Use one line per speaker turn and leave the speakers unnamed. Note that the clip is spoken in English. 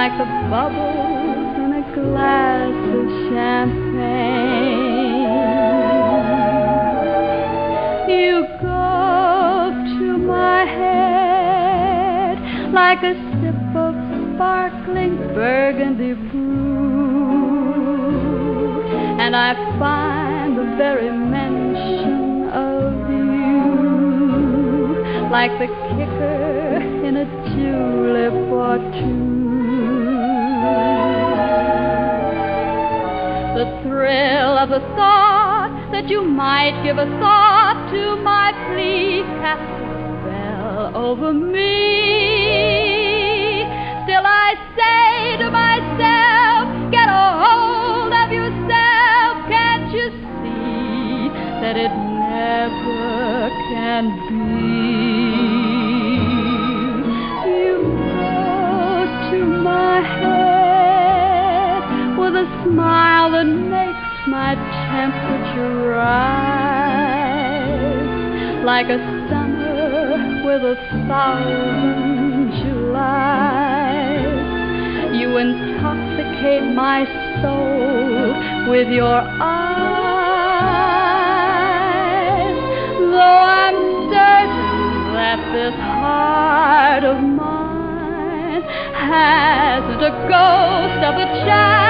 like the bubbles in a glass of champagne. You go to my head like a sip of sparkling burgundy brew, and I find the very mention of you like the kicker in a julep or two. The thrill of the thought that you might give a thought to my plea casts a spell over me. Still I say to myself, get a hold of yourself. Can't you see that it never can be? You go to my head with a smile that makes my temperature rise, like a summer with 1,000 Julys. You intoxicate my soul with your eyes, though I'm certain that this heart of mine hasn't a ghost of a chance